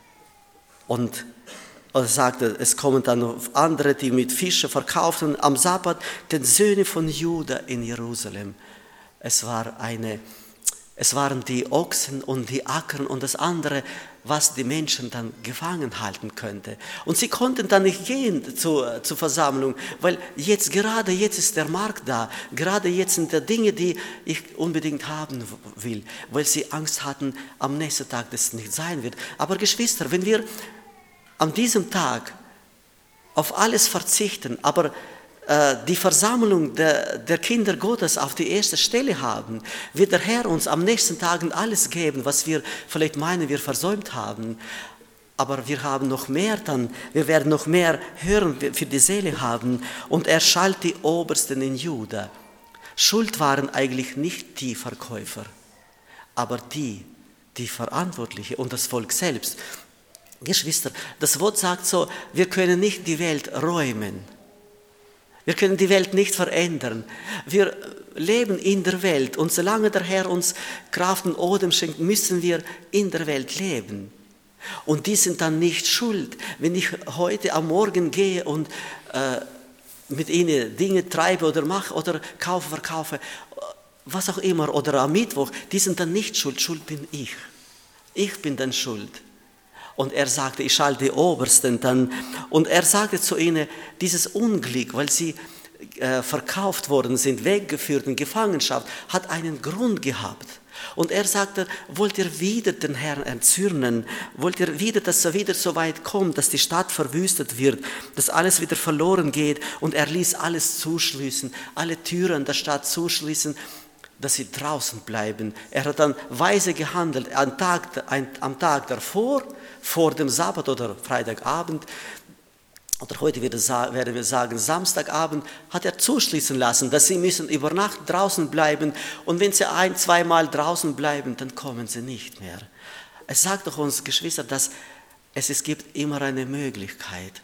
Und er sagte, es kommen dann noch andere, die mit Fische verkauften am Sabbat, den Söhne von Juda in Jerusalem. Es war eine, es waren die Ochsen und die Ackern und das andere, was die Menschen dann gefangen halten könnte. Und sie konnten dann nicht gehen zur, zur Versammlung, weil jetzt, gerade jetzt ist der Markt da, gerade jetzt sind die Dinge, die ich unbedingt haben will, weil sie Angst hatten, am nächsten Tag das nicht sein wird. Aber Geschwister, wenn wir an diesem Tag auf alles verzichten, aber äh, die Versammlung der, der Kinder Gottes auf die erste Stelle haben, wird der Herr uns am nächsten Tagen alles geben, was wir vielleicht meinen, wir versäumt haben. Aber wir haben noch mehr dann, wir werden noch mehr hören für die Seele haben. Und er schalt die Obersten in Juda. Schuld waren eigentlich nicht die Verkäufer, aber die, die Verantwortliche und das Volk selbst. Geschwister, das Wort sagt so, wir können nicht die Welt räumen. Wir können die Welt nicht verändern. Wir leben in der Welt und solange der Herr uns Kraft und Odem schenkt, müssen wir in der Welt leben. Und die sind dann nicht schuld. Wenn ich heute am Morgen gehe und äh, mit ihnen Dinge treibe oder mache oder kaufe, verkaufe, was auch immer, oder am Mittwoch, die sind dann nicht schuld. Schuld bin ich. Ich bin dann schuld. Und er sagte, ich schalte die Obersten dann. Und er sagte zu ihnen, dieses Unglück, weil sie äh, verkauft worden sind, weggeführt in Gefangenschaft, hat einen Grund gehabt. Und er sagte, wollt ihr wieder den Herrn erzürnen? Wollt ihr wieder, dass er wieder so weit kommt, dass die Stadt verwüstet wird, dass alles wieder verloren geht? Und er ließ alles zuschließen, alle Türen der Stadt zuschließen, dass sie draußen bleiben. Er hat dann weise gehandelt. Am Tag, ein, am Tag davor, vor dem Sabbat oder Freitagabend, oder heute werden wir sagen Samstagabend, hat er zuschließen lassen, dass sie müssen über Nacht draußen bleiben. Und wenn sie ein-, zweimal draußen bleiben, dann kommen sie nicht mehr. Es sagt doch uns, Geschwister, dass es, es gibt immer eine Möglichkeit,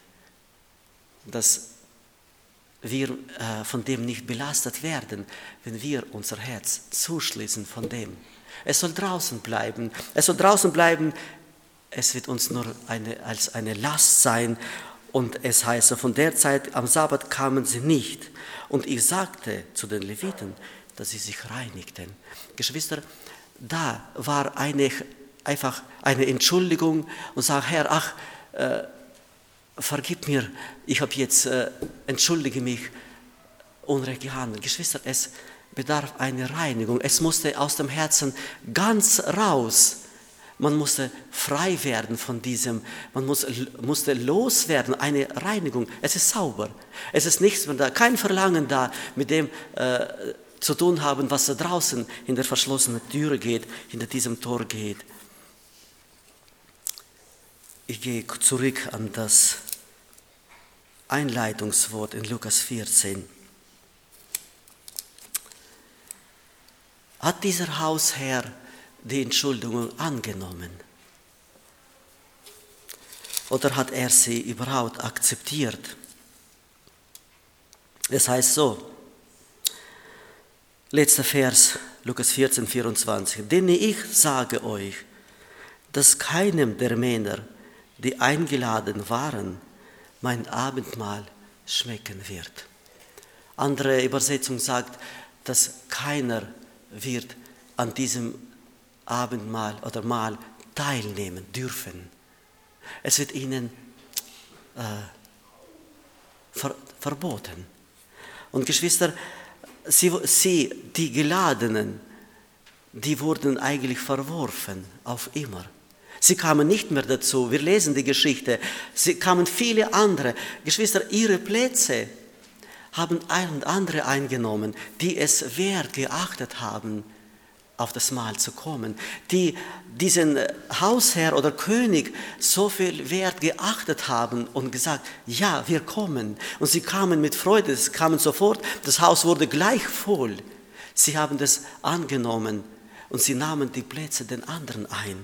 dass wir äh, von dem nicht belastet werden, wenn wir unser Herz zuschließen von dem. Es soll draußen bleiben. Es soll draußen bleiben. Es wird uns nur eine, als eine Last sein. Und es heißt, von der Zeit am Sabbat kamen sie nicht. Und ich sagte zu den Leviten, dass sie sich reinigten. Geschwister, da war eine, einfach eine Entschuldigung und sagt, Herr, ach, äh, vergib mir, ich habe jetzt, äh, entschuldige mich, unrecht gehandelt. Geschwister, es bedarf einer Reinigung. Es musste aus dem Herzen ganz raus. Man musste frei werden von diesem, man muss, musste loswerden, eine Reinigung. Es ist sauber. Es ist nichts mehr da, kein Verlangen da, mit dem äh, zu tun haben, was da draußen in der verschlossenen Türe geht, hinter diesem Tor geht. Ich gehe zurück an das Einleitungswort in Lukas vierzehn. Hat dieser Hausherr die Entschuldigung angenommen? Oder hat er sie überhaupt akzeptiert? Es heißt so, letzter Vers, Lukas vierzehn, vierundzwanzig. Denn ich sage euch, dass keinem der Männer, die eingeladen waren, mein Abendmahl schmecken wird. Andere Übersetzung sagt, dass keiner wird an diesem Abendmahl oder Mahl teilnehmen dürfen. Es wird ihnen äh, ver, verboten. Und Geschwister, sie, sie, die Geladenen, die wurden eigentlich verworfen auf immer. Sie kamen nicht mehr dazu. Wir lesen die Geschichte. Sie kamen viele andere. Geschwister, ihre Plätze haben andere eingenommen, die es wert geachtet haben, auf das Mahl zu kommen, die diesen Hausherr oder König so viel Wert geachtet haben und gesagt, ja, wir kommen. Und sie kamen mit Freude, sie kamen sofort, das Haus wurde gleich voll. Sie haben das angenommen und sie nahmen die Plätze den anderen ein.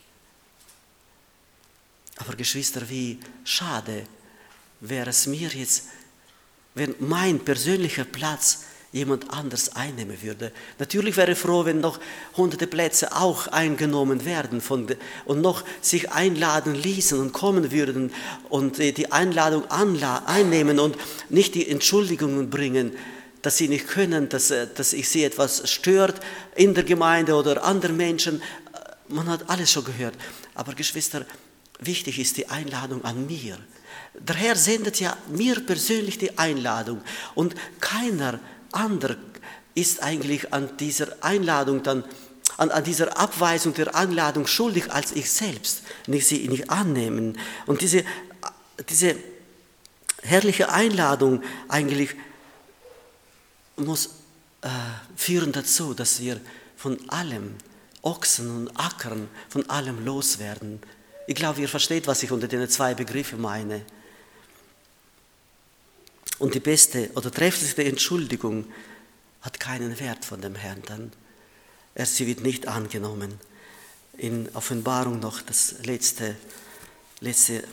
Aber Geschwister, wie schade wäre es mir jetzt, wenn mein persönlicher Platz jemand anders einnehmen würde. Natürlich wäre ich froh, wenn noch hunderte Plätze auch eingenommen werden von de, und noch sich einladen ließen und kommen würden und die Einladung anla, einnehmen und nicht die Entschuldigungen bringen, dass sie nicht können, dass, dass ich sie etwas stört in der Gemeinde oder andere Menschen. Man hat alles schon gehört. Aber Geschwister, wichtig ist die Einladung an mir. Der Herr sendet ja mir persönlich die Einladung und keiner anderer ist eigentlich an dieser Einladung dann, an, an dieser Abweisung der Einladung schuldig als ich selbst, nicht sie nicht annehmen. Und diese, diese herrliche Einladung eigentlich muss äh, führen dazu, dass wir von allem Ochsen und Ackern, von allem loswerden. Ich glaube, ihr versteht, was ich unter den zwei Begriffen meine. Und die beste oder trefflichste Entschuldigung hat keinen Wert von dem Herrn dann. Er, sie wird nicht angenommen. In Offenbarung noch das letzte, letzte,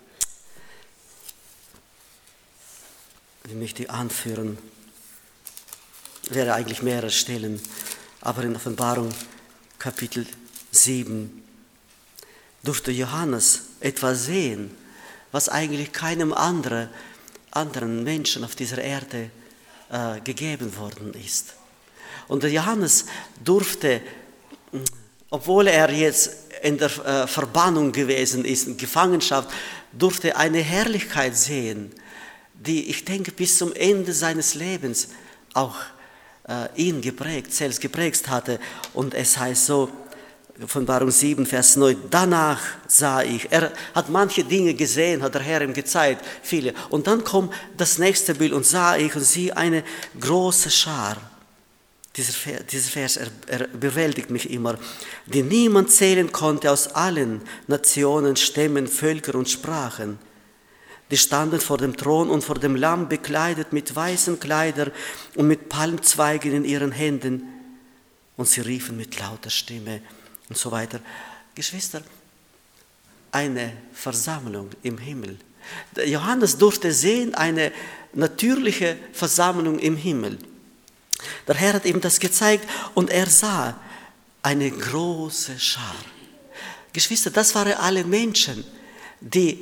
ich möchte anführen, wäre eigentlich mehrere Stellen, aber in Offenbarung Kapitel sieben durfte Johannes etwas sehen, was eigentlich keinem anderen anderen Menschen auf dieser Erde äh, gegeben worden ist. Und der Johannes durfte, obwohl er jetzt in der äh, Verbannung gewesen ist, in Gefangenschaft, durfte eine Herrlichkeit sehen, die, ich denke, bis zum Ende seines Lebens auch äh, ihn geprägt, selbst geprägt hatte. Und es heißt so, Offenbarung sieben, Vers neun, danach sah ich, er hat manche Dinge gesehen, hat der Herr ihm gezeigt, viele. Und dann kommt das nächste Bild und sah ich und siehe eine große Schar. Dieser Vers, dieser Vers er, er bewältigt mich immer, die niemand zählen konnte aus allen Nationen, Stämmen, Völkern und Sprachen. Die standen vor dem Thron und vor dem Lamm bekleidet mit weißen Kleidern und mit Palmzweigen in ihren Händen. Und sie riefen mit lauter Stimme und so weiter. Geschwister, eine Versammlung im Himmel. Johannes durfte sehen, eine natürliche Versammlung im Himmel. Der Herr hat ihm das gezeigt und er sah eine große Schar. Geschwister, das waren alle Menschen, die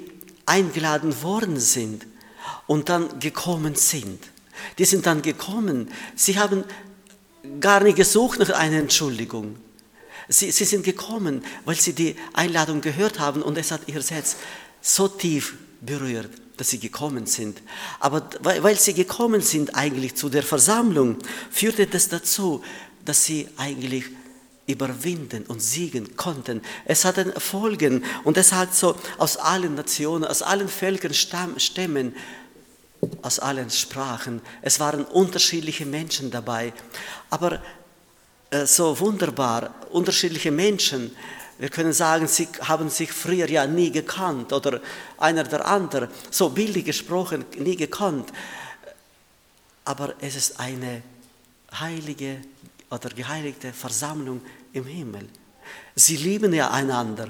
eingeladen worden sind und dann gekommen sind. Die sind dann gekommen. Sie haben gar nicht gesucht nach einer Entschuldigung. Sie, sie sind gekommen, weil sie die Einladung gehört haben und es hat ihr Herz so tief berührt, dass sie gekommen sind. Aber weil, weil sie gekommen sind eigentlich zu der Versammlung, führte das dazu, dass sie eigentlich überwinden und siegen konnten. Es hatte Folgen und es hat so aus allen Nationen, aus allen Völkern, Stämmen, aus allen Sprachen. Es waren unterschiedliche Menschen dabei, aber äh, so wunderbar, unterschiedliche Menschen. Wir können sagen, sie haben sich früher ja nie gekannt oder einer der andere, so bildlich gesprochen, nie gekannt. Aber es ist eine heilige oder geheiligte Versammlung im Himmel. Sie lieben ja einander.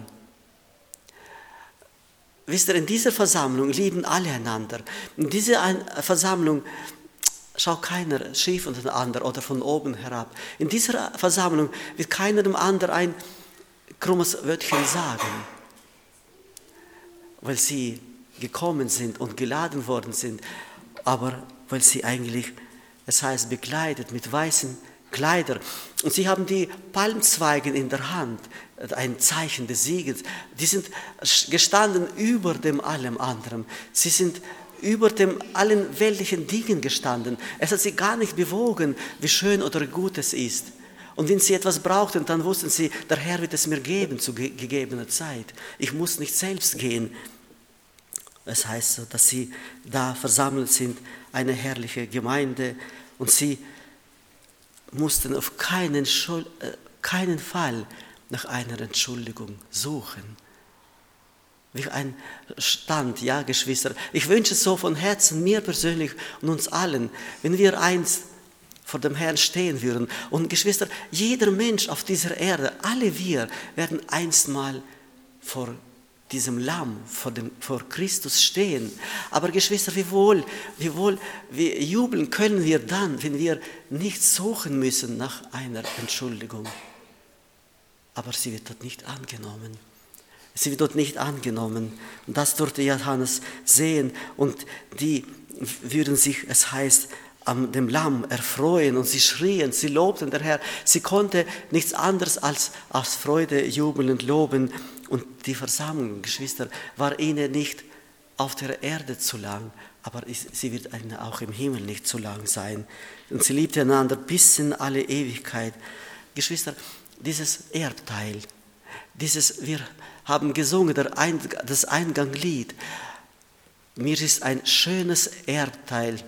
Wisst ihr, in dieser Versammlung lieben alle einander. In dieser Versammlung schaut keiner schief auf den anderen oder von oben herab. In dieser Versammlung wird keiner dem anderen ein krummes Wörtchen sagen, weil sie gekommen sind und geladen worden sind, aber weil sie eigentlich, es heißt, bekleidet mit weißen Kleidern. Und sie haben die Palmzweige in der Hand, ein Zeichen des Sieges. Die sind gestanden über dem allem anderen. Sie sind über dem allen weltlichen Dingen gestanden. Es hat sie gar nicht bewogen, wie schön oder gut es ist. Und wenn sie etwas brauchten, dann wussten sie, der Herr wird es mir geben zu ge- gegebener Zeit. Ich muss nicht selbst gehen. Es heißt so, dass sie da versammelt sind, eine herrliche Gemeinde, und sie mussten auf keinen, Schuld, äh, keinen Fall nach einer Entschuldigung suchen. Wie ein Stand, ja, Geschwister. Ich wünsche so von Herzen, mir persönlich und uns allen, wenn wir einst vor dem Herrn stehen würden. Und Geschwister, jeder Mensch auf dieser Erde, alle wir, werden einstmal vor diesem Lamm, vor, dem, vor Christus stehen. Aber Geschwister, wie wohl, wie wohl, wie jubeln können wir dann, wenn wir nicht suchen müssen nach einer Entschuldigung. Aber sie wird dort nicht angenommen. Sie wird dort nicht angenommen. Und das durfte Johannes sehen. Und die würden sich, es heißt, an dem Lamm erfreuen. Und sie schrien, sie lobten den Herrn. Sie konnte nichts anderes als aus Freude jubeln und loben. Und die Versammlung, Geschwister, war ihnen nicht auf der Erde zu lang, aber sie wird ihnen auch im Himmel nicht zu lang sein. Und sie liebten einander bis in alle Ewigkeit. Geschwister, dieses Erbteil, dieses, wir haben gesungen, das Einganglied, mir ist ein schönes Erbteil.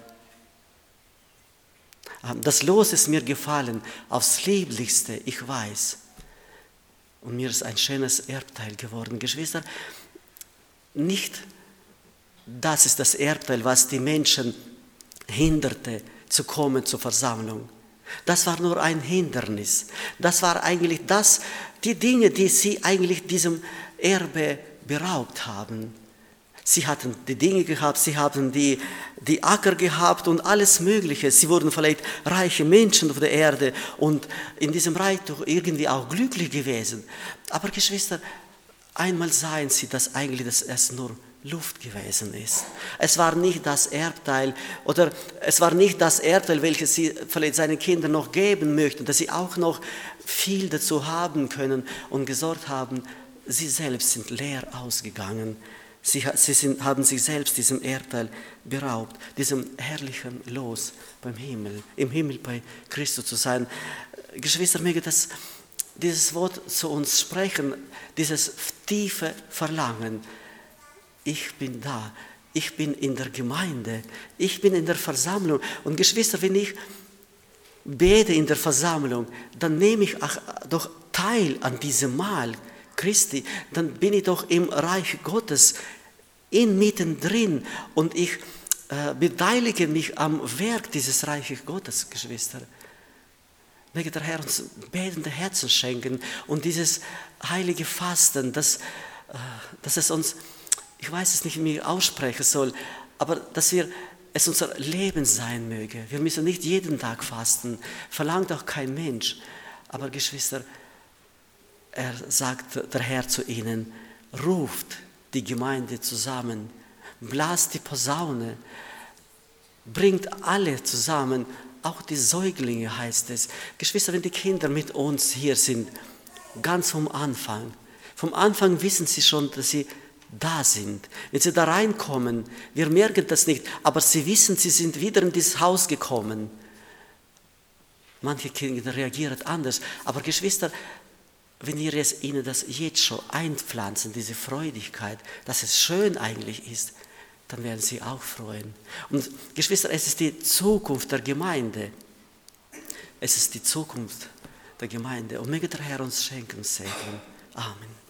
Das Los ist mir gefallen, aufs Lieblichste, ich weiß. Und mir ist ein schönes Erbteil geworden. Geschwister, nicht das ist das Erbteil, was die Menschen hinderte, zu kommen zur Versammlung. Das war nur ein Hindernis. Das war eigentlich das, die Dinge, die sie eigentlich diesem Erbe beraubt haben. Sie hatten die Dinge gehabt, sie haben die, die Acker gehabt und alles Mögliche. Sie wurden vielleicht reiche Menschen auf der Erde und in diesem Reichtum irgendwie auch glücklich gewesen. Aber Geschwister, einmal sahen sie, dass eigentlich das erst nur Luft gewesen ist. Es war nicht das Erbteil oder es war nicht das Erbteil, welches sie vielleicht seinen Kindern noch geben möchten, dass sie auch noch viel dazu haben können und gesorgt haben. Sie selbst sind leer ausgegangen. Sie, sie sind, haben sich selbst diesem Erbteil beraubt, diesem herrlichen Los beim Himmel, im Himmel bei Christus zu sein. Geschwister, möge das, dieses Wort zu uns sprechen, dieses tiefe Verlangen. Ich bin da, ich bin in der Gemeinde, ich bin in der Versammlung. Und Geschwister, wenn ich bete in der Versammlung, dann nehme ich auch doch teil an diesem Mahl Christi, dann bin ich doch im Reich Gottes inmitten drin und ich äh, beteilige mich am Werk dieses Reiches Gottes, Geschwister. Möge der Herr uns betende Herzen schenken und dieses heilige Fasten, dass, äh, dass es uns, ich weiß es nicht, wie ich aussprechen soll, aber dass wir es unser Leben sein möge. Wir müssen nicht jeden Tag fasten, verlangt auch kein Mensch. Aber Geschwister, er sagt der Herr zu ihnen, ruft die Gemeinde zusammen blast die Posaune, bringt alle zusammen, auch die Säuglinge heißt es. Geschwister, wenn die Kinder mit uns hier sind, ganz vom Anfang, vom Anfang wissen sie schon, dass sie da sind. Wenn sie da reinkommen, wir merken das nicht, aber sie wissen, sie sind wieder in dieses Haus gekommen. Manche Kinder reagieren anders, aber Geschwister, wenn wir es ihnen das jetzt schon einpflanzen, diese Freudigkeit, dass es schön eigentlich ist, dann werden sie auch freuen. Und Geschwister, es ist die Zukunft der Gemeinde. Es ist die Zukunft der Gemeinde. Und möge der Herr uns schenken und segnen. Amen.